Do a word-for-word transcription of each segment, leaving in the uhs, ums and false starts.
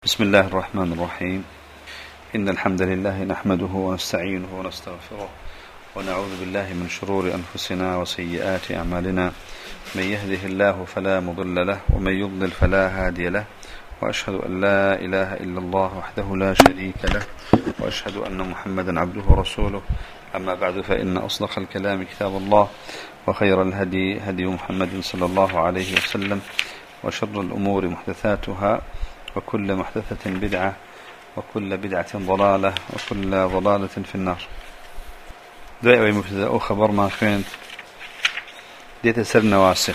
بسم الله الرحمن الرحيم. إن الحمد لله نحمده ونستعينه ونستغفره ونعوذ بالله من شرور أنفسنا وسيئات أعمالنا. من يهده الله فلا مضل له ومن يضلل فلا هادي له، وأشهد أن لا إله إلا الله وحده لا شريك له، وأشهد أن محمدا عبده ورسوله. أما بعد، فإن أصدق الكلام كتاب الله، وخير الهدي هدي محمد صلى الله عليه وسلم، وشر الأمور محدثاتها، وكل محدثة بدعة، وكل بدعة ضلالة، وكل ضلالة في النار. دعوة مبتدأ أو خبر ما كنت ديت سر نواسخ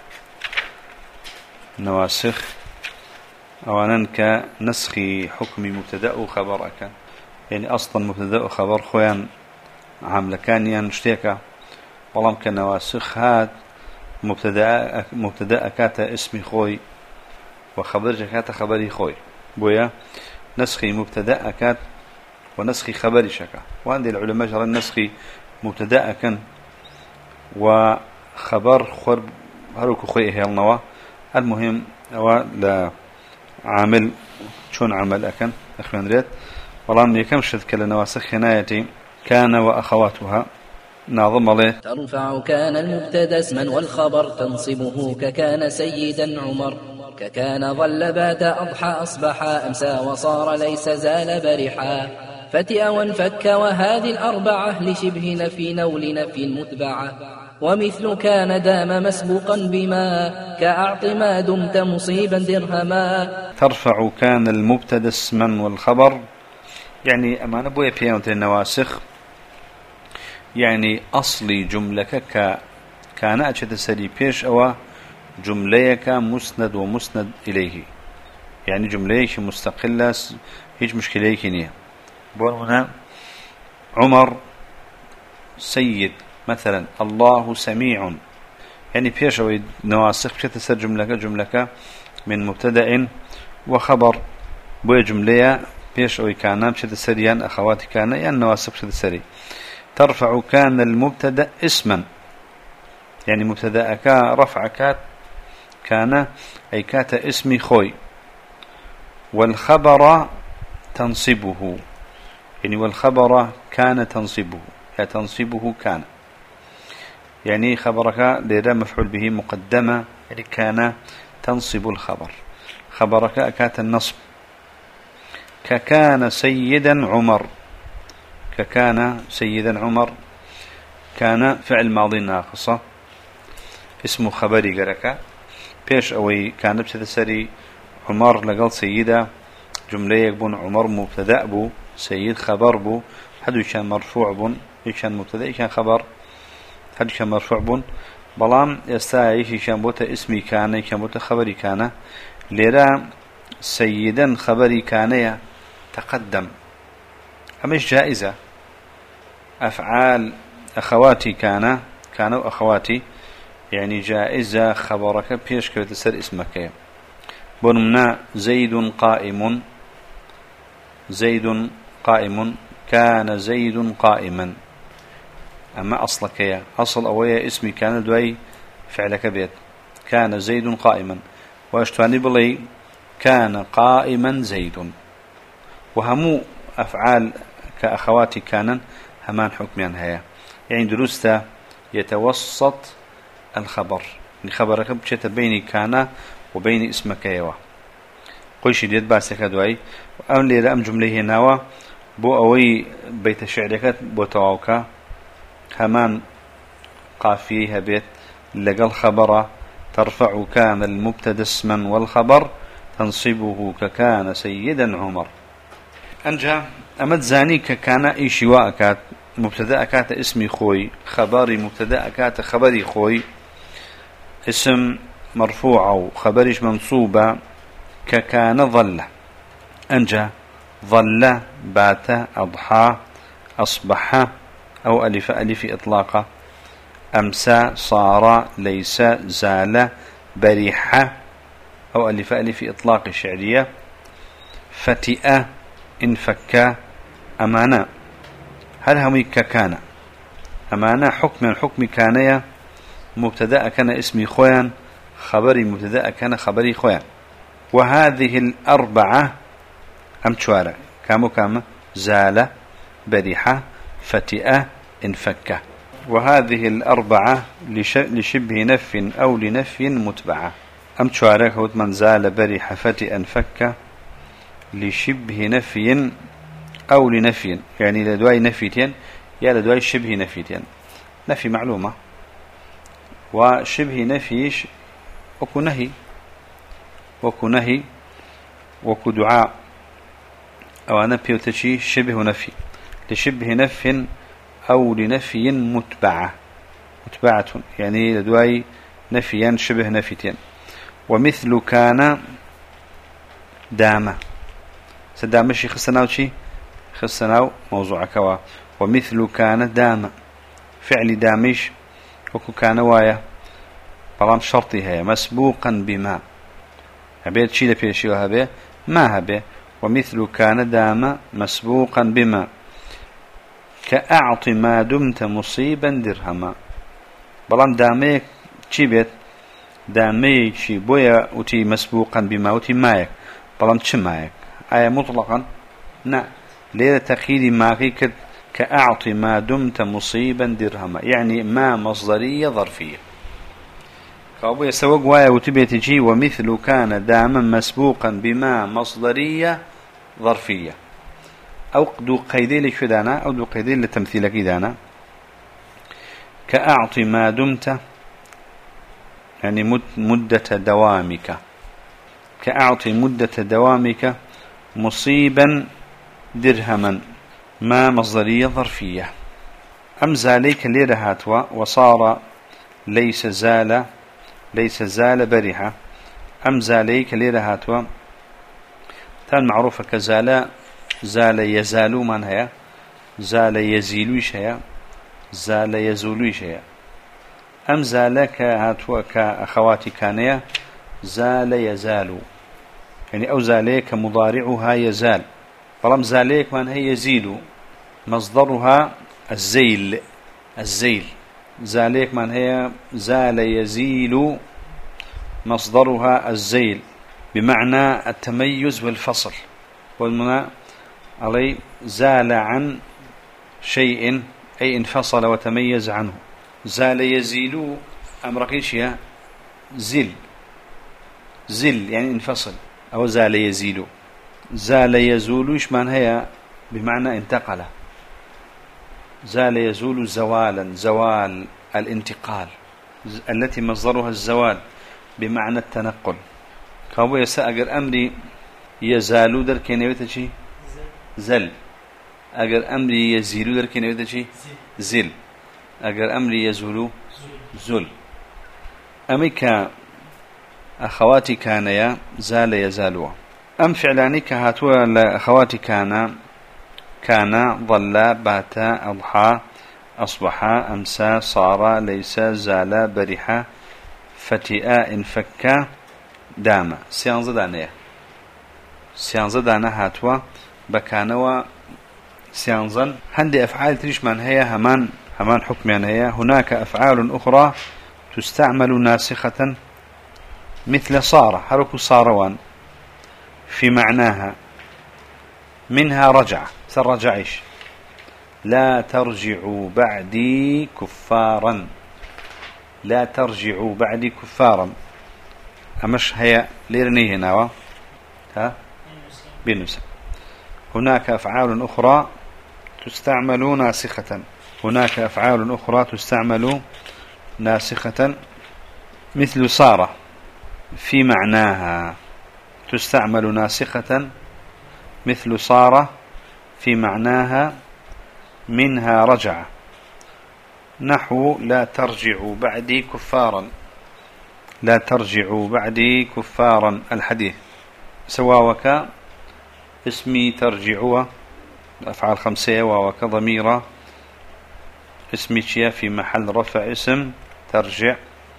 نواسخ أولا كنسخ حكم مبتدأ أو خبرك، يعني أصلا مبتدأ أو خبر خوان عامل كان ينشتيك، والله كنواسخ هاد مبتدأ مبتدأ كاتا اسمي خوي، وخبر كاتا خبري خوي، بويا نسخي مبتدأ كات ونسخي خبري شكا. وعند العلماء جرى النسخي مبتدأ كان وخبر خرب هروك خوي هي النوا. المهم هو لا عامل شون عمل أكن أخوان ريت والله من يكمش تذكر نواسخ هنايتي كان وأخواتها ناظم عليه. ترفع كان المبتدا اسما والخبر تنصبه ككان سيدا عمر، ككان ظل بات أضحى أصبح أمسى وصار ليس زال برحا، فتئ وانفك وهذه الأربعة لشبه نفي نول نفي متبعة، ومثل كان دام مسبوقا بما كأعط ما دمت مصيبا درهما. ترفع كان المبتدا اسما والخبر، يعني أمان أبويا بيانة النواسخ، يعني أصلي جملك كان أجد سري بيش أو جمليك مسند ومسند إليه، يعني جمليك مستقلة هيج مشكلة كنية. هنا عمر سيد مثلا، الله سميع، يعني بيش أو نواسخ بشتسر جملك جملك من مبتدأ وخبر، بوي جملية بيش أو كان بشتسريان أخواتي كان يعني نواسخ بشتسري. ترفع كان المبتدأ اسما، يعني مبتدأ كا رفع كات كان أي كات اسمي خوي، والخبر تنصبه، يعني والخبر كان تنصبه، يا تنصبه كان، يعني خبرك لذا مفعول به مقدمة، يعني كان تنصب الخبر، خبرك أكات النصب. ككان سيدا عمر، ككان سيدا عمر، كان فعل ماضي ناقصة اسمه خبري قركا بيش أوي كان بستسري عمر لقل سيدة، جملة يكون عمر مبتدأ بو، سيد خبر بو، حدو كان مرفوع بون، كان مبتدأ كان خبر، حدو كان مرفوع بون، بلام يستاعي كان بوتا اسمي كان كان بوتا خبري كان، لرا سيدا خبري كان تقدم، مش جائزة. أفعال أخواتي كان كانوا أخواتي، يعني جائزة خبرك بيش كي تسر اسمك. بنمنا زيد قائم، زيد قائم، كان زيد قائما. أما أصلك يا أصل أويا اسمي كان دوي فعلك بيت، كان زيد قائما، واشتواني بلي كان قائما زيد. وهمو أفعال كأخواتي كان همان حكميان هيا، يعني درسته يتوسط الخبر، يعني خبرك بشيت بين كان وبين اسمك يوا قيش ديت باسك دواي. أم لي رأم جمله نوا بو أوي بيت شعرك بو تواوكا همان قافيه بيت لقى الخبر. ترفع كان المبتدا اسما والخبر تنصبه ككان سيدا عمر. أنجا أمد زاني ككان إيشي واكات مبتدأ كات اسمي خوي، خبري مبتدأ كات خبري خوي، اسم مرفوع أو خبرش منصوبة ككان ظل. أنجا ظل بات أضحى أصبح أو ألف ألف إطلاقة، أمسى صار ليس زال بريحة أو ألف ألف إطلاق الشعرية، فتئ انفك أمانة. هل هم ككان أمانة حكم حكم كانية، مبتدأ كان اسمي خويا، خبري مبتدأ كان خبري خويا. وهذه الأربعة أم شوارع كامو كام زال برح فتئ انفك. وهذه الأربعة لشبه نف أو لنفي متبعة. أم شوارع هود من زال برح فتئ انفك لشبه نفي أو لنفي، يعني لدواي نفيتين يا لدواي شبه نفيتين. نفي معلومة، وشبه نفيش وكو نهي وكو نهي وكو دعاء أو أنا بيوتشي شبه نفي لشبه نف أو لنفي متبعة متبعة يعني لدواي نفيا شبه نفيتين. ومثل كان دام سدامشي خسناو شي خسناو موضوع كوا. ومثل كان دام فعل دامش وكو كان وايا بلام شرطي هي مسبوقا بما هبيت شي لبيشي وهبه ما هبه. ومثل كان دام مسبوقا بما كأعط ما دمت مصيبا درهما. بلام داميك شي بيت دامي شي بويا وتي مسبوقا بما وتي مايك بلام تش مايك آية مطلقا نا ليه تقييد ماكي كد كأعط ما دمت مصيبا درهما، يعني ما مصدرية ظرفية. كابو يسوق وايا وتبي تجي ومثل كان داما مسبوقا بما مصدرية ظرفية أو دو قيدين لشدانا أو دو قيدين لتمثيل كيدانا. كأعط ما دمت يعني مدة دوامك كأعط مدة دوامك مصيبا درهما ما مصدرية ظرفية. أم زاليك ليرة هاتوا وصار ليس زال ليس زال برحة. أم زاليك ليرة هاتوا تان معروفة كزال زال يزالو من هي زال يزيلوش هي زال يزولوش هي. أم زالك هاتوا كأخواتي كانية زال يزالو يعني أو زاليك مضارعها يزال. فلم زاليك من هي يزيل مصدرها الزيل الزيل زاليك من هي زال يزيل مصدرها الزيل بمعنى التميز والفصل. والمعنى علي زال عن شيء أي انفصل وتميز عنه. زال يزيل أمرقيشيا زل زل يعني انفصل أو زال يزيل. زال يزول إيش معنى هي بمعنى انتقل. زال يزول زوالا زوال الانتقال التي مصدرها الزوال بمعنى التنقل. كابو يسأجر أمري يزالو در كينيوتا شي زل أجر أمري يزيلو در كينيوتا شي زل أجر أمري يزولو زل. أميكا أخواتي كان يا زال يزالوا. أم فعلاني كهاتوا لأخواتي كان كان ظل بات أضحى أصبح أمسى صار ليس زال برح فتئ انفك دام. سيانز دانية سيانز دانا هاتوا بكانوا سيانزا. هندي أفعال تريش من هي همان همان حكم هي. هناك أفعال أخرى تستعمل ناسخة مثل صار حرك صاروان في معناها منها رجع سرجعش لا ترجعوا بعدي كفارا لا ترجعوا بعدي كفارا. أمش هي ليرنيه هنا ها بنسى. هناك أفعال أخرى تستعمل ناسخة هناك أفعال أخرى تستعمل ناسخة مثل صار في معناها تستعمل ناسخة مثل صار في معناها منها رجع نحو لا ترجعوا بعدي كفارا لا ترجعوا بعدي كفارا الحديث. سواوك اسمي ترجعوا أفعال خمسة ووك ضميرة اسمي في محل رفع اسم ترجع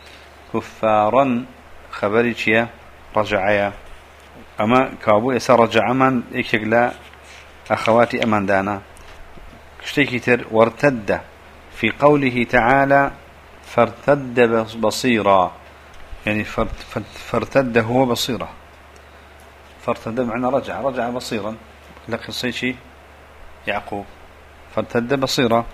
كفارا خبري شيا رجعيا. أما كابو يسار رجع من يكشغلا أخواتي أمان دانا كشتيكتر وارتد في قوله تعالى فارتد بصيرا يعني فارتد هو بصيرة فارتد معنى رجع رجع بصيرا لقصة يعقوب فارتد بصيرة.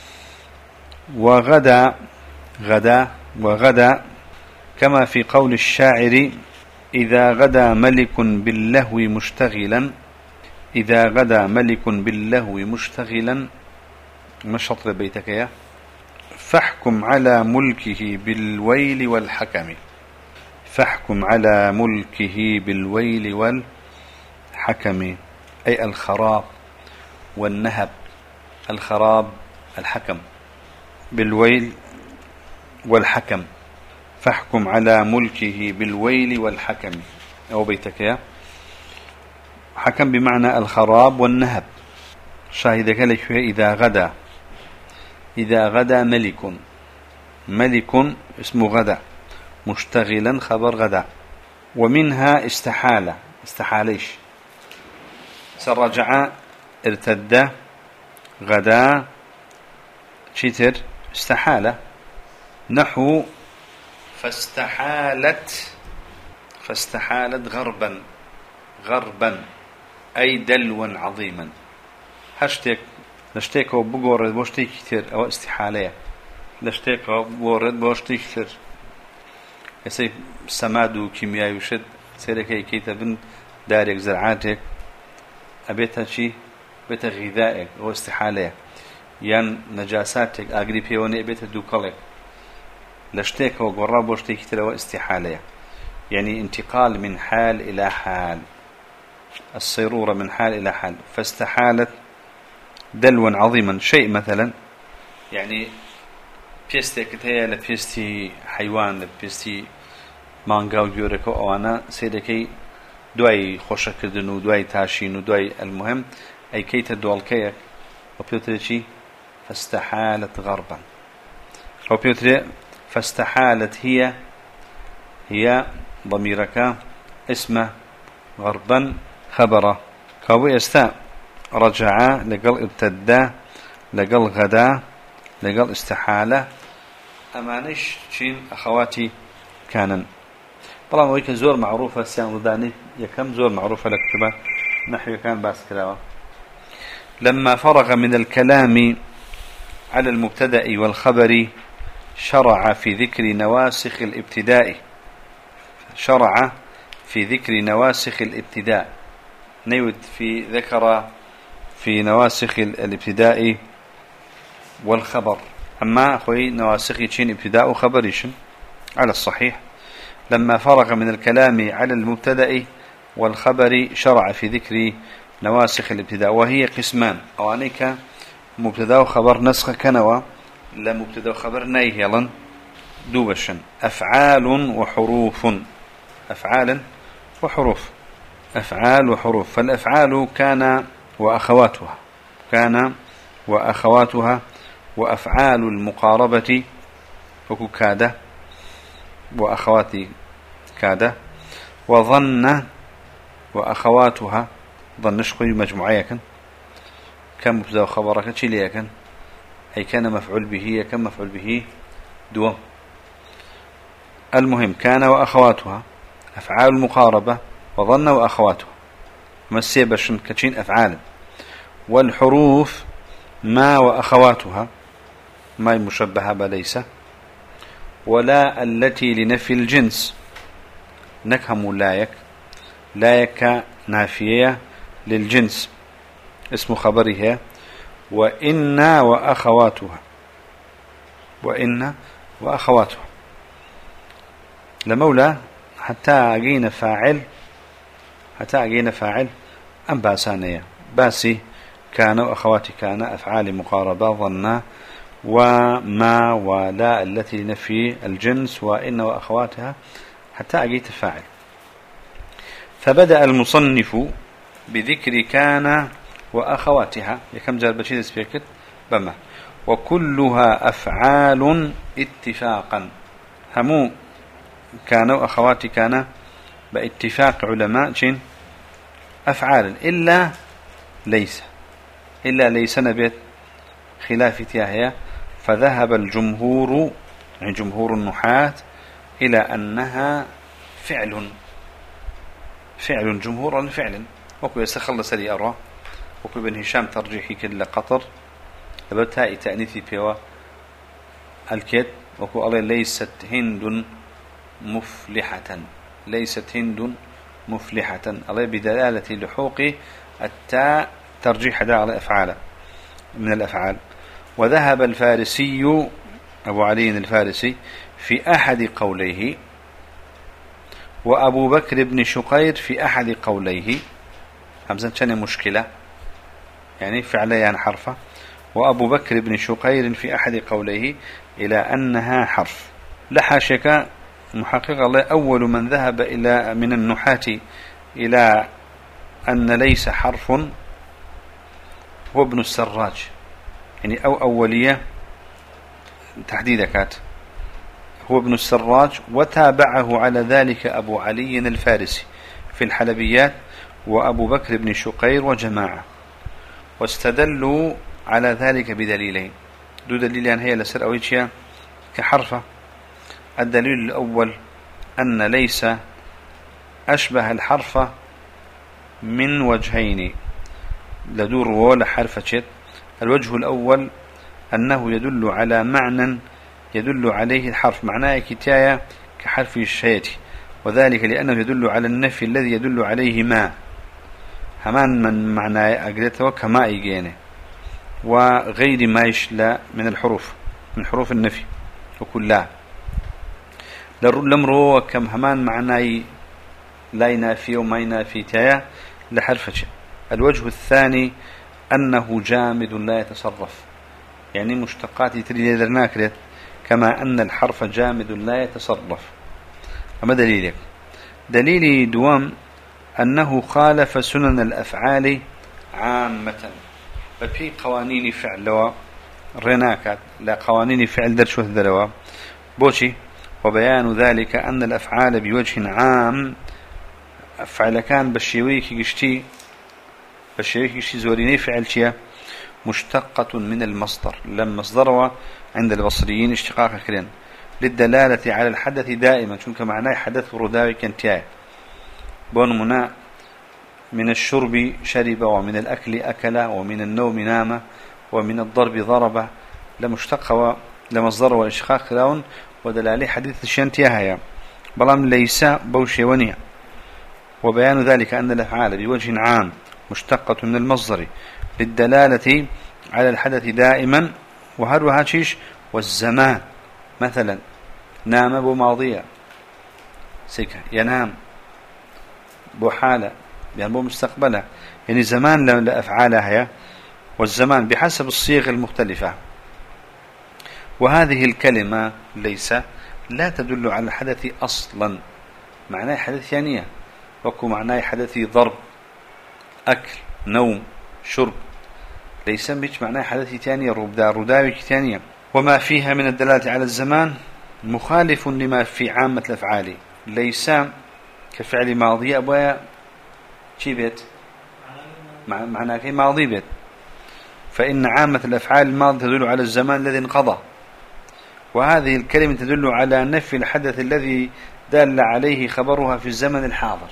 وغدا غدا وغدا كما في قول الشاعر إذا غدا ملك باللهو مشتغلا إذا غدا ملك باللهو مشتغلا ما شطر بيتك يا فاحكم على ملكه بالويل والحكم فاحكم على ملكه بالويل والحكم أي الخراب والنهب الخراب الحكم بالويل والحكم فاحكم على ملكه بالويل والحكم أو بيتك يا حكم بمعنى الخراب والنهب. شاهدك لك إذا غدا إذا غدا ملك ملك اسمه غدا مشتغلا خبر غدا. ومنها استحالة استحاليش سرجع ارتد غدا شتر استحالة نحو فاستحالت فاستحالت غربا غربا أي دلوا عظيما هشتك لشتك وبقورد بوشتي كتير أو استحالية لشتك وبقورد بوشتي كتير يسي سماد وكيمياء وشد سيركي كيتبن دارك زرعاتك أبيتها شي بيتها غذائك أو استحالية يان نجاساتك أقري بيوني أبيتها دوكالك لشتك وقرب بوشتي كتير أو استحالية يعني انتقال من حال إلى حال الصيرورة من حال إلى حال. فاستحالت دلوا عظيما شيء مثلا يعني بيستك هي لبيستي حيوان لبيستي مانغا وجورك أو أنا سيدكي دواي خوشة كردن ودواي تاشين ودواي المهم أي كيت الدوال كيك وبيوتري فاستحالت غربا أو بيوتري فاستحالت هي هي ضميرك اسمه غربا خبره كوي استاء رجع لقل ابتدى لقل غدا لقل استحالة أمانش شين أخواتي كانن طبعا ويك زور معروفة سيان رداني يكم زور معروفة لكتبة نحو كان باس كلاوة. لما فرغ من الكلام على المبتدأ والخبر شرع في ذكر نواسخ الابتداء شرع في ذكر نواسخ الابتداء نيود في ذكر في نواسخ الابتداء والخبر. أما أخوي نواسخ يشين ابتداء وخبريشن على الصحيح. لما فرغ من الكلام على المبتدأ والخبر شرع في ذكر نواسخ الابتداء وهي قسمان أوانيك مبتدأ وخبر نسخ كنوا لا مبتدأ وخبر نيهلا دوبشن أفعال وحروف أفعال وحروف أفعال وحروف. فالأفعال كان وأخواتها كان وأخواتها وأفعال المقاربة وكادة وأخوات كادة وظن وأخواتها ظن شقي مجموعية كان كم مبتدأ وخبرك تشيليا كان أي كان مفعول به كم مفعول به دو. المهم كان وأخواتها أفعال المقاربة وظن وأخواتها مسيبش كتشين أفعال. والحروف ما وأخواتها ما المشبهة بليس ولا التي لنفي الجنس نكهم لايك لايك نافية للجنس اسم خبرها وإن وأخواتها وإن وأخواتها لمولى حتى أجينا فاعل حتى أجينا فاعل أم باسانية باسي كان وأخواتي كان أفعال مقاربة ظنا وما ولا التي نفي الجنس وإن وأخواتها حتى أجيت فاعل. فبدأ المصنف بذكر كان وأخواتها يكم جال بشيد سبيكت بما وكلها أفعال اتفاقا همو كان وأخواتي كان باتفاق علماء شين أفعال إلا ليس إلا ليس نبيت خلاف تياهية. فذهب الجمهور يعني جمهور النحاة إلى أنها فعل فعل جمهور فعل وكو يستخلص لي أرى وكل بن هشام ترجيحي كل قطر لبتاء تأنيثي بيوا الكت وكو الله ليست هند مفلحة ليست هند مفلحة الله بدلالة لحوق التاء ترجيح داء على أفعال من الأفعال. وذهب الفارسي أبو علي الفارسي في أحد قوليه، وأبو بكر بن شقير في أحد قوليه. همزة كان مشكلة يعني فعليان حرفة. وأبو بكر بن شقير في أحد قوليه إلى أنها حرف. لحاشك محقق الله أول من ذهب إلى من النحاة إلى أن ليس حرف هو ابن السراج، يعني أو أولية تحديد كات هو ابن السراج، وتابعه على ذلك أبو علي الفارسي في الحلبيات وأبو بكر بن شقير وجماعة، واستدلوا على ذلك بدليلين. دو دليلان هي لسر أويتشيا كحرفة. الدليل الأول أن ليس أشبه الحرفة من وجهين لدور ولا حرفة. الوجه الأول أنه يدل على معنى يدل عليه الحرف، معناه كتاية كحرف الشيء، وذلك لأنه يدل على النفي الذي يدل عليه ما همان من معناه أجلته كما يجينه، وغير ما يشلى من الحروف من حروف النفي وكلها لمرو كم همان معناه لا ينافي وما ينافي تايا لحرفة. الوجه الثاني أنه جامد لا يتصرف، يعني مشتقات تريد ناكرت كما أن الحرف جامد لا يتصرف. أما دليلك؟ دليلي دوام أنه خالف سنن الأفعال عامة، ففي قوانين فعل رناكات لا قوانين فعل درشوه ذلوا بوشي. وبيان ذلك أن الأفعال بوجه عام فعل كان بالشيويك يشتي بالشيويك يشتي زوريني فعل شيء مشتقة من المصدر، لما مصدره عند البصريين اشتقاق كرين للدلالة على الحدث دائما، شنك معناه حدث رداوي كنتياي بون منا من الشرب شرب، ومن الأكل أكل، ومن النوم نام، ومن الضرب ضرب، لمشتق لمصدر والاشتقاق لون ودلالة حديث شنتياها بلام ليس بوشي ونيا. وبيان ذلك أن الأفعال بوجه عام مشتقة من المصدر للدلالة على الحدث دائما، وهروها شيش والزمان مثلا نام بو ماضية سكة ينام بو حالة يعني بو مستقبلة، يعني زمان لأفعالها هي والزمان بحسب الصيغ المختلفة. وهذه الكلمة ليس لا تدل على الحدث أصلا، معناه حدث ثانية وكو معناه حدث ضرب أكل نوم شرب، ليس بيش معناه حدث ثانية ربدا رداوي ثانية. وما فيها من الدلالة على الزمان مخالف لما في عامة الأفعال، ليس كفعل ماضي أبويا شي بيت معناه كي ماضي بيت، فإن عامة الأفعال الماضية تدل على الزمان الذي انقضى، وهذه الكلمة تدل على نفي الحدث الذي دل عليه خبرها في الزمن الحاضر.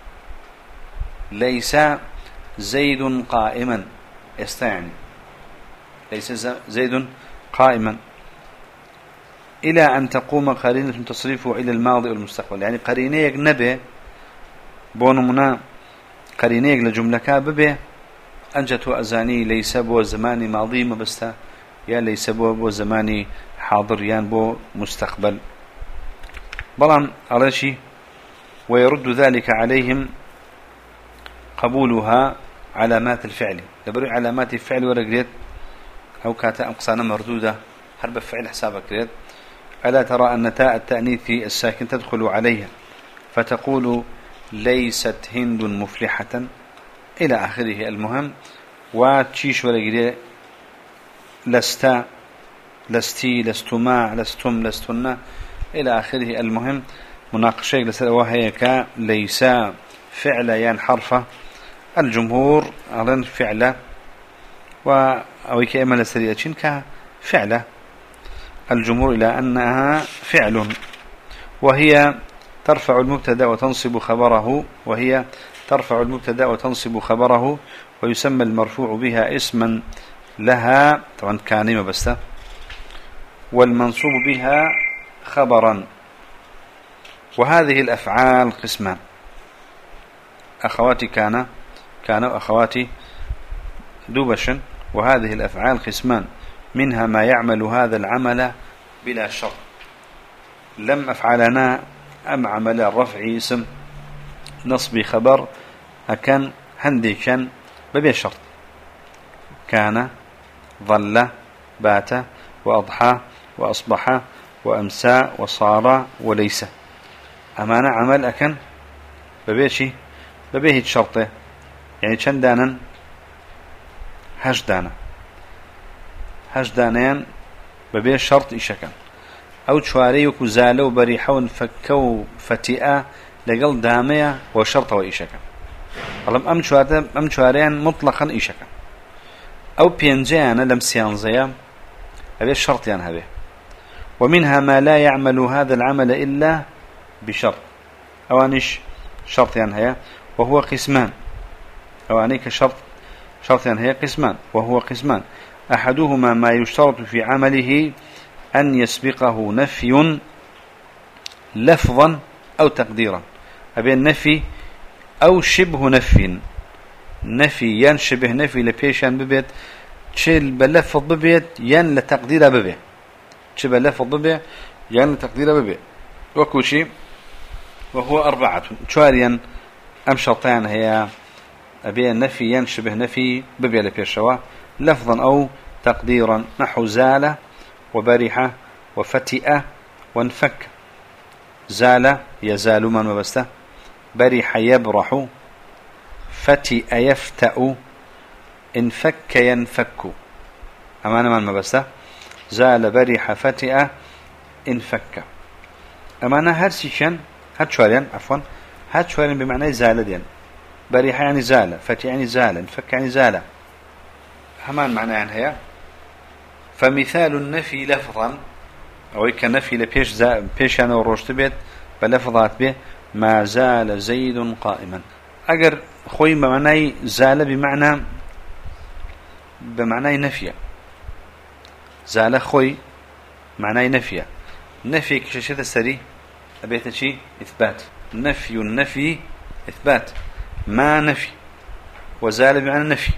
ليس زيد قائما يستعني ليس زيد قائما إلى أن تقوم قرينة تصريفه إلى الماضي والمستقبل، يعني قرينيك نبي بونمنا قرينيك لجملة كاببه أنجت أزاني ليس بو زماني ماضي مبستا، يا ليس بو بو زماني حاضر يان بو مستقبل. بلان على شيء ويرد ذلك عليهم قبولها علامات الفعل، لبري علامات الفعل ورقريت أو كاتا أقصانا مردودة حرب فعل حسابك ريت. ألا ترى أن تاء التأنيث الساكن تدخل عليها فتقول ليست هند مفلحة إلى آخره. المهم وتشيش ورقريت لستا لستي لستما لستم لستنا إلى آخره. المهم مناقشة لسأل وهي ك ليس فعل ين حرفة. الجمهور أظن فعل أو كأما لسريتين كفعل الجمهور إلى أنها فعل، وهي ترفع المبتدا وتنصب خبره، وهي ترفع المبتدأ وتنصب خبره، ويسمى المرفوع بها اسما لها، طبعا كان بس، والمنصوب بها خبرا. وهذه الأفعال قسمان، أخواتي كان كان أخواتي دوبشا. وهذه الأفعال قسمان، منها ما يعمل هذا العمل بلا شرط، لم أفعلنا أم عمل الرفع اسم نصب خبر أكن هندي كان ببي شرط، كان ظل بات وأضحى وأصبح وأمسى وصار وليس. أمانة عمل أكن ببي شي ببي هيج شرطه، يعني كان دانا هش دانا هش دانيان ببي شرط إيشكن، أو تشواريك وزالو بريحون فكو فتئة لقل دامية وشرط وإيشكن. ألم أم شواريان أم شواريان مطلقا إيشكن، أو بينجيانا لم سيانزيا أبي الشرط يعني هبه. ومنها ما لا يعمل هذا العمل إلا بشرط، أوانيش شرط يعني هي وهو قسمان، أوانيك شرط شرط يعني هي قسمان وهو قسمان. أحدهما ما يشترط في عمله أن يسبقه نفي لفظا أو تقديرا، أبي النفي أو شبه نفي، نفي ينشبه نفي لبيشان ببيت تشيل بلفظ ببيت ين لتقدير ببيت، تشيل بلفظ ببيت ين لتقدير ببيت وكوشي. وهو أربعة شواريا أم شرطان هي أبي النفي ينشبه نفي ببيت لبيشوا لفظا أو تقديرا، نحو زال وبرح وفتئ وانفك. زال يزال من وبسته، برح يبرح، فتئ يفتأ، انفك ينفك. أمانة من مبسته، زال برح فتئ انفك. أمانة هرسيشن هاتشوالين عفوا هاتشوالين بمعنى زال دين، برح يعني زال، فتئ يعني زال، انفك يعني زال، همان معنى يعني هي. فمثال النفي لفظا أو كنفي لبيش زا بيش أنا وروشت بيت بلفظات به ما زال زيد قائما. أجر خوي بمعنى زال بمعنى بمعنى نفي، زال خوي معنى نفي، نفي كششة السري أبيت شيء إثبات، نفي النفي إثبات، ما نفي، وزال بمعنى نفي،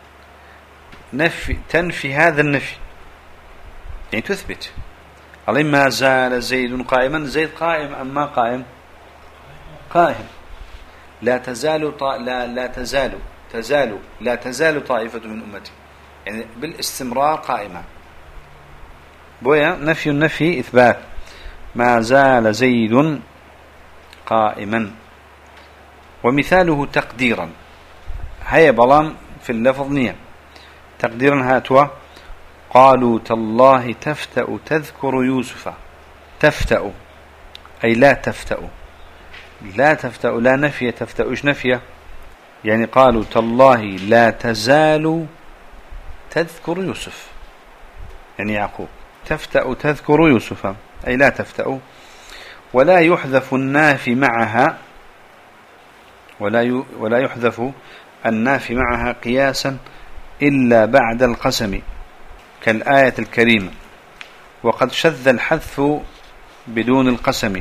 نفي تنفي هذا النفي يعني تثبت. علي ما زال زيد قائما، زيد قائم أم ما قائم؟ قائم. لا تزال طا... لا لا تزال تزال لا تزال طائفة من أمتي، يعني بالاستمرار قائمة. بويا نفي النفي إثبات، ما زال زيد قائما. ومثاله تقديرا، هيا بلان في اللفظ نية تقديرا هاتوا قالوا تالله تفتأ تذكر يوسف. تفتأ أي لا تفتأ، لا تفتأ لا نفي، تفتأ إيش نفيه؟ يعني قالوا تالله لا تزال تذكر يوسف، يعني يعقوب. تفتأ تذكر يوسف أي لا تفتأ. ولا يحذف النافي معها، ولا ولا يحذف النافي معها قياسا إلا بعد القسم كالآية الكريمة. وقد شذ الحذف بدون القسم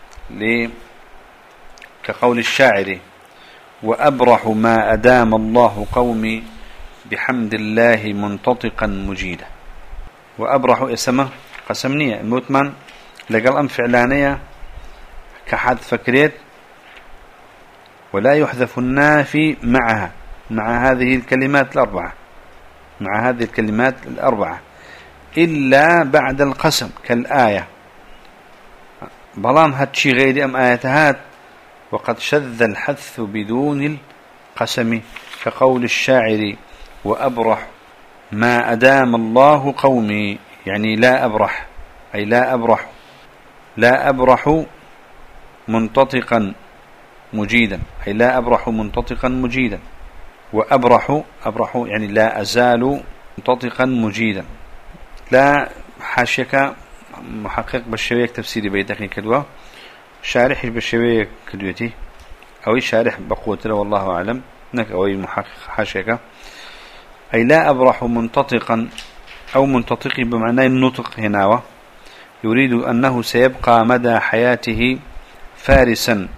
كقول الشاعر وأبرح ما أدام الله قومي بحمد الله منتطقا مجيدا. وأبرح اسمه قسمنية الموتمن لقل أم فعلانية كحذف فكريت. ولا يحذف النافي معها، مع هذه الكلمات الأربعة، مع هذه الكلمات الأربعة إلا بعد القسم كالآية. بلام هاتشي غير أم آياتهات وقد شذ الحذف بدون القسم كقول الشاعر وأبرح ما أدام الله قومي، يعني لا أبرح أي لا أبرح، لا أبرح منتطقا مجيدا أي لا أبرح منتطقا مجيدا. وأبرح أبرح يعني لا أزال منتطقا مجيدا. لا حاشيك محقق بالشوية تفسيري بيدقني كدوة، شارح بالشوية كدوتي أو شارح بقوة والله أعلم نك أو محقق حاشيك أي لا أبرح منتطقا أو منتطقي بمعنى النطق هنا يريد أنه سيبقى مدى حياته فارسا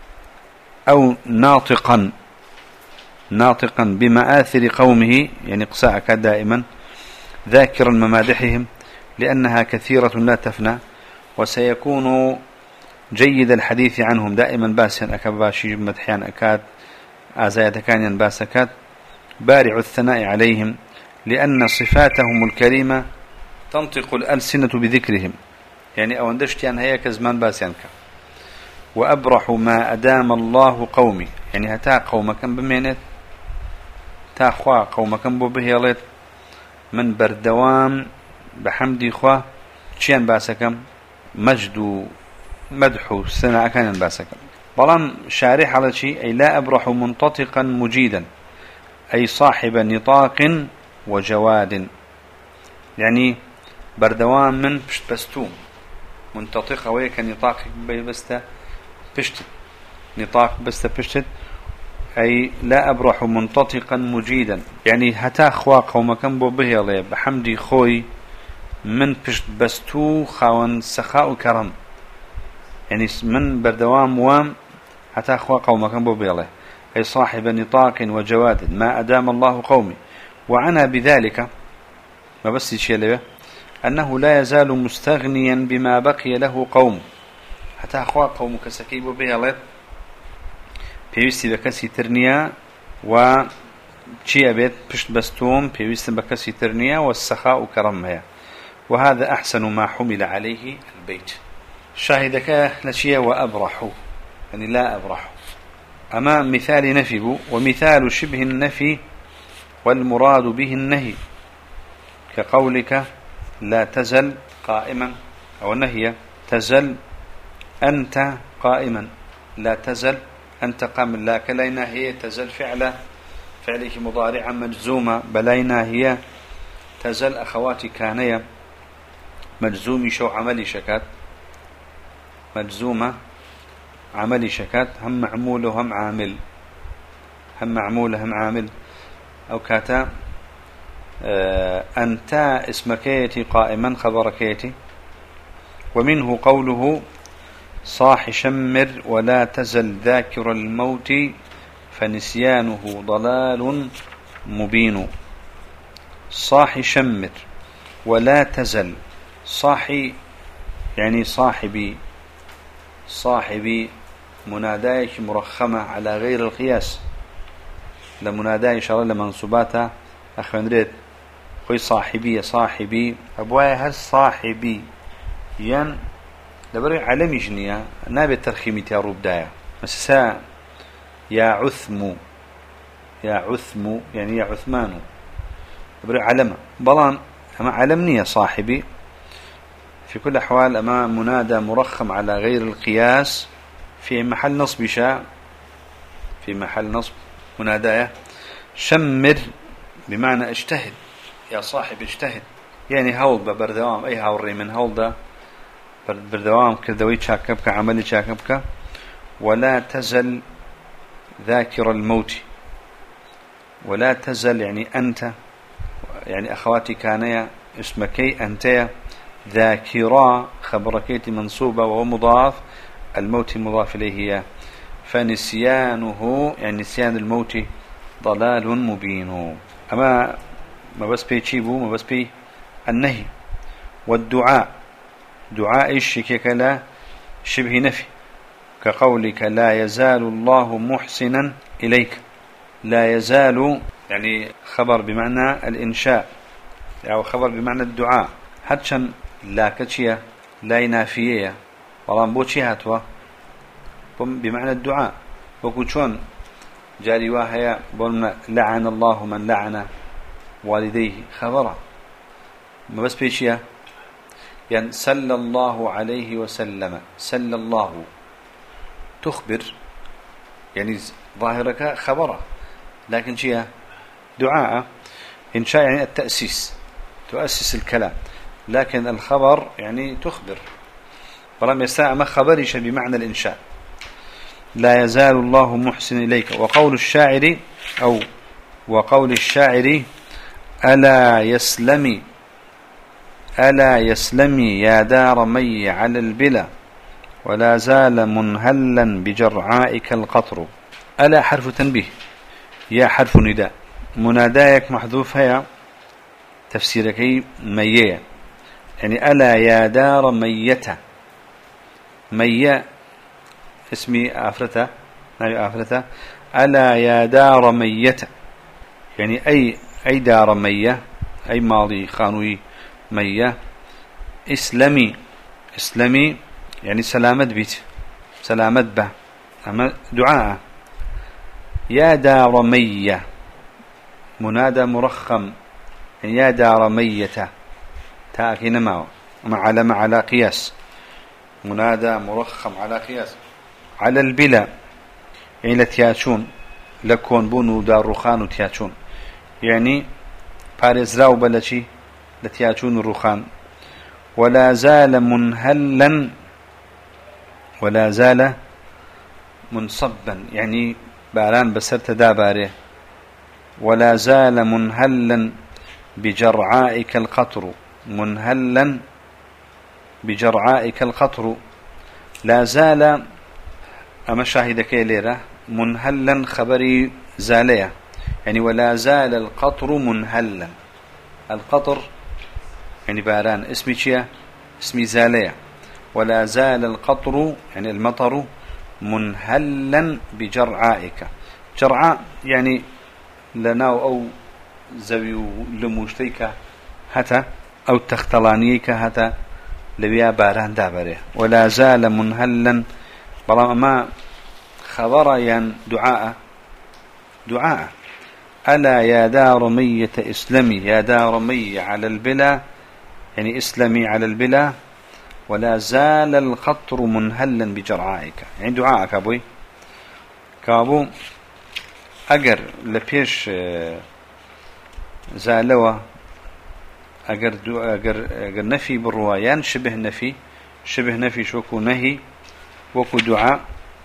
أو ناطقا ناطقا بمآثر قومه يعني قساءك دائما ذاكرا ممادحهم لأنها كثيرة لا تفنى وسيكون جيد الحديث عنهم دائما باسا أكباشي مدحيان أكاد آزايا كان باسكات بارع الثناء عليهم لأن صفاتهم الكريمة تنطق الألسنة بذكرهم يعني أو اندشتيان هيا كزمان باسيانك وأبرح ما أدام الله قومي يعني هتا قومك بمينت تاخوا قومك ببهيلت من بردوام بحمد خوا تشيان باسكم مجد مدح سنة كان باسكم بلان شارح على شيء أي لا أبرح منتطقا مجيدا أي صاحب نطاق وجواد يعني بردوام من بشت بستوم منتطق ويك نطاق بسته بشت نطاق بسته بشت أي لا أبرح منتطقا مجيدا يعني هتا خوا قومكم بوبه الله بحمدي خوي من بشت بستو خاون سخاء كرم يعني من بردوام وام هتا خوا قومكم بوبه الله أي صاحب نطاق وجواد ما أدام الله قومي وعنى بذلك ما بس شيء أنه لا يزال مستغنيا بما بقي له قوم حتى أخوة قوم كسكيب به الله بيوستي بكسي ترنيا و شيء أبيت بشت بستوم بيوستي بكسي ترنيا والسخاء كرمها وهذا أحسن ما حمل عليه البيت شاهدك لشيء وأبرح يعني لا أبرح أما مثال نفي ومثال شبه النفي والمراد به النهي كقولك لا تزل قائما أو نهي تزل أنت قائما لا تزل أنت قام لا كلينا هي تزل فعله فعله مضارعا مجزومة بلينا هي تزل أخواتي كانية مجزومي شو عملي شكات مجزومة عملي شكات هم معمول وهم عامل هم معمول هم عامل أو كاتا آه أنت اسمكيتي قائما خبركيتي ومنه قوله صاح شمر ولا تزل ذاكر الموت فنسيانه ضلال مبين صاح شمر ولا تزل صاحي يعني صاحبي صاحبي منادايك مرخمة على غير القياس لمناداي إن شاء الله لمنصوباتها أخوان خوي صاحبي صاحبي أبوايا هل صاحبي ين لبري علمي جنيا نابي الترخيمي تياروب دايا مسسا يا عثم يا عثم يعني يا عثمان لبري علم بلان أما علمني صاحبي في كل أحوال أما منادى مرخم على غير القياس في محل نصب شاء في محل نصب منادايا شمر بمعنى اجتهد يا صاحب اجتهد يعني هول ببردوام أي هوري من هول ده بردوام كردوي شاكبك عملي شاكبك ولا تزل ذاكر الموت ولا تزل يعني أنت يعني أخواتي كانيا اسمكي أنتيا ذاكرا خبركيتي منصوبة وهو مضاف الموت مضاف إليه فنسيانه يعني نسيان الموت ضلال مبين أما ما بس بيشيبو ما بس بي النهي والدعاء دعاء الشكك لا شبه نفي كقولك لا يزال الله محسنا إليك لا يزال يعني خبر بمعنى الإنشاء أو يعني خبر بمعنى الدعاء حتى لا كتشيا لا ينافية والله بوشي هاتوا بمعنى الدعاء وكوشون جاري واهيا بولنا لعن الله من لعن والديه خبره ما بس بيشيا يعني صلى الله عليه وسلم صلى الله تخبر يعني ظاهرك خبره لكن شيء دعاء إنشاء يعني التأسيس تؤسس الكلام لكن الخبر يعني تخبر ولم يستعمل خبرش بمعنى الإنشاء لا يزال الله محسن إليك. وقول الشاعر أو وقول الشاعر ألا يسلمي ألا يسلمي يا دار مي على البلا ولا زال منهلا بجرعائك القطر. ألا حرف تنبيه، يا حرف نداء، منادايك محذوف هيا تفسيرك مية، يعني ألا يا دار ميته، مية اسمي آفرته نبي آفرته، ألا يا دار ميته يعني أي أي دار مية، أي ماضي خانوي مية، اسلمي اسلمي يعني سلامت بيت، سلامت به، أما دعاء. يا دار مية منادى مرخم، يا دار ميته تأكين معه مع على مع على قياس، منادى مرخم على قياس. على البلا يعني لتياتشون لكون بونو دار رخان وتياتشون، يعني بارزراو بلشي لتياتشون الرخان. ولا زال منهلا ولا زال منصبا يعني باران بسرت داباره. ولا زال منهلا بجرعائك القطر، منهلا بجرعائك القطر. لا زال أما شاهدك ليرة منهلا خبري زالية، يعني ولا زال القطر منهلا. القطر يعني باران، اسمي شيا اسمي زالية. ولا زال القطر يعني المطر منهلا بجرعائك. جرعاء يعني لناو أو زوي لموشتيك هتا أو تختلانيك هتا لبيا باران دابره. ولا زال منهلا بلا ما خبر ين دعاء دعاء. ألا يا دار مية اسلمي يا دار مي على البلا يعني اسلمي على البلا ولا زال القطر منهلا بجرعائك، يعني دعاءك أبوي كابو أجر لبيش زالوا أجر أجر أجر نفي بالروايان شبه نفي شبه نفي شوكو نهي وكو دعاء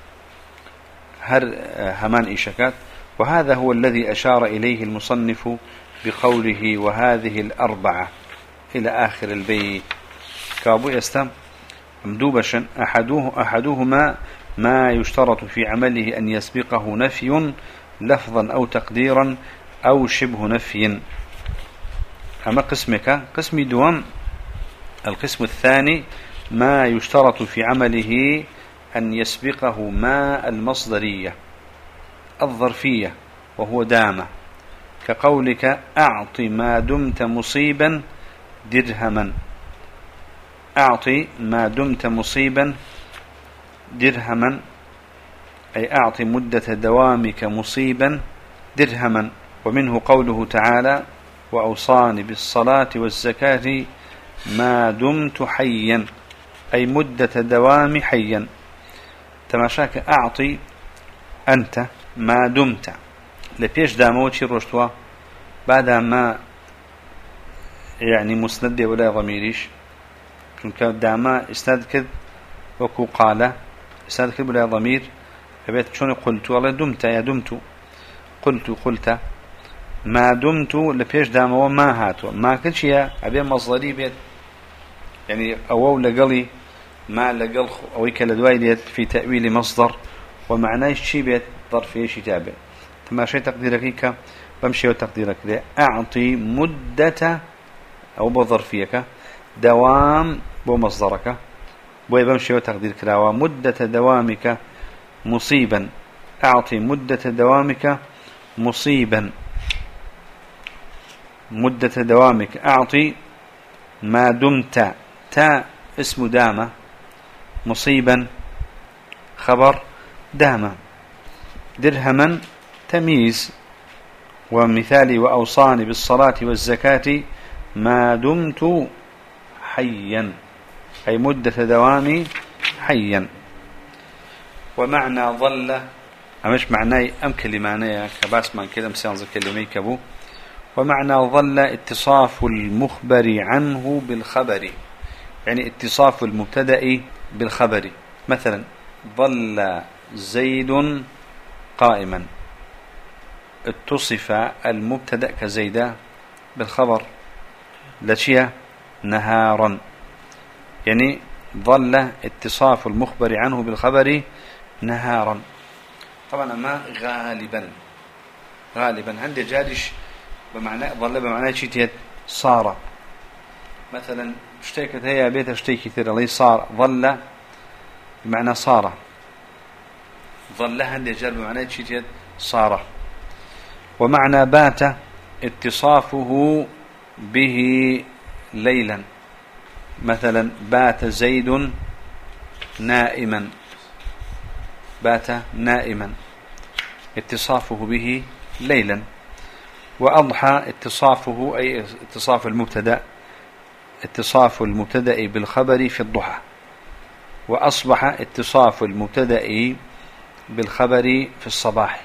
هر همان إشكات. وهذا هو الذي أشار إليه المصنف بقوله وهذه الأربعة إلى آخر البيت. كابو يستم مدوبشا أحدوه أحدهما ما يشترط في عمله أن يسبقه نفي لفظا أو تقديرا أو شبه نفي. أما قسمك قسم دوام القسم الثاني ما يشترط في عمله أن يسبقه ما المصدرية الظرفية وهو دامة، كقولك أعطي ما دمت مصيبا درهما. أعطي ما دمت مصيبا درهما أي أعطي مدة دوامك مصيبا درهما. ومنه قوله تعالى وأوصاني بالصلاة والزكاة ما دمت حيا أي مدة دوام حيا. تماشاك أعطي أنت ما دمت لبيش داموتي رشتوا بعد ما يعني مسند ولا ضميريش چونك داما استاد كذ وكو قال استاد كذ ولا ضمير فبيت شون قلت والله دمت يا دمت قلت قلت ما دمت لبيش داما وما هاتوا ما كل شيء أبي مصدري بيت يعني أو لقلي ما لقل أو كالدواي في تأويل مصدر ومعناه شيء بيت ظرف ايش تابع. تماشي تقديرك بمشي وتقديرك ليه أعطي مدة أو بظرفيك دوام بمصدرك بوي بمشي وتقديرك لا مدة دوامك مصيبا. أعطي مدة دوامك مصيبا مدة دوامك. أعطي ما دمت تا اسم دامة مصيبا خبر دامة. درهما تمييز. ومثالي وأوصاني بالصلاة والزكاة ما دمت حيا أي مدة دوامي حيا. ومعنى ظل أمش معناي أم كلمانية كباس من كلمة سيانز كلمي كبو. ومعنى ظل اتصاف المخبر عنه بالخبر، يعني اتصاف المبتدأ بالخبر. مثلا ظل زيد قائما اتصف المبتدأ كزيدا بالخبر لشيا نهارا، يعني ظل اتصاف المخبر عنه بالخبر نهارا. طبعا ما غالبا غالبا عندي جارش بمعنى ظل بمعنى شيء صار، مثلا اشتيكت هي بيت اشتي كثير الله صار ظل بمعنى صار، ظل عندي جار بمعنى شيء صار. ومعنى بات اتصافه به ليلا، مثلا بات زيد نائما، بات نائما اتصافه به ليلا. وأضحى اتصافه أي اتصاف المبتدأ اتصاف المبتدأ بالخبر في الضحى. وأصبح اتصاف المبتدأ بالخبر في الصباح.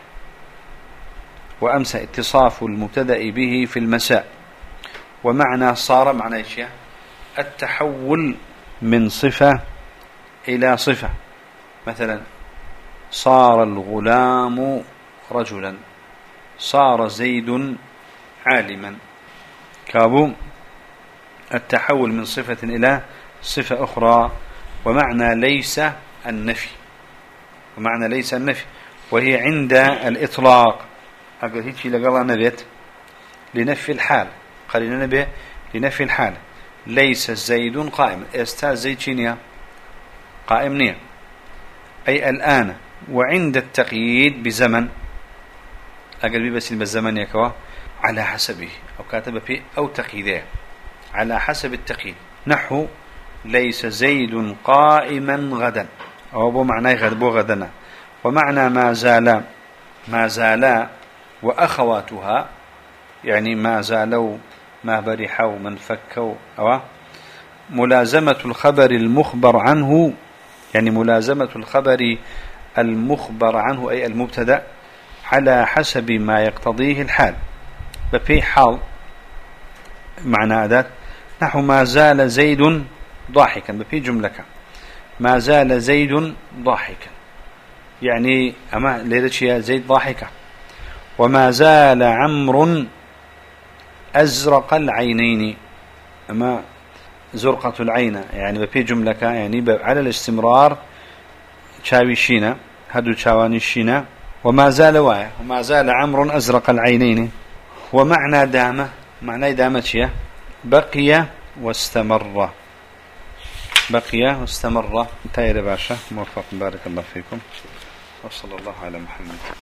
وأمسى اتصاف المبتدأ به في المساء. ومعنى صار معنى إيش؟ التحول من صفة إلى صفة، مثلا صار الغلام رجلا، صار زيد عالما. كابو التحول من صفة إلى صفة أخرى. ومعنى ليس النفي، ومعنى ليس النفي وهي عند الإطلاق أقول هيك لقال نبيت لنفي الحال، قال نبي لنفي الحال. ليس زيد قائم، استاذ زيد شنيا قائم نيا، أي الآن. وعند التقييد بزمن أقل بس بالزمن يكوا على حسبه، أو كاتب فيه أو تقييده على حسب التقييد. نحو ليس زيد قائما غدا، أو أبو معنى غد بو غدنا. ومعنى ما زال ما زالا وأخواتها، يعني ما زالوا ما برحوا من فكوا، أو ملازمة الخبر المخبر عنه، يعني ملازمة الخبر المخبر عنه أي المبتدأ على حسب ما يقتضيه الحال. بفي حال معنى أداة نحو ما زال زيد ضاحكا، بفي جملة ما زال زيد ضاحكا، يعني أما ليلة زيد ضاحكا. وما زال عمرو أزرق العينين، أما زرقة العين يعني بفي جملة يعني على الاستمرار شاويشينا هدو شاوانيشينا. وما زال واعي وما زال عمرو أزرق العينين. ومعنى دامة معنى دامة شيء بقي واستمر، بقي واستمر. انتهي باشا، موفق بارك الله فيكم، وصلى الله على محمد.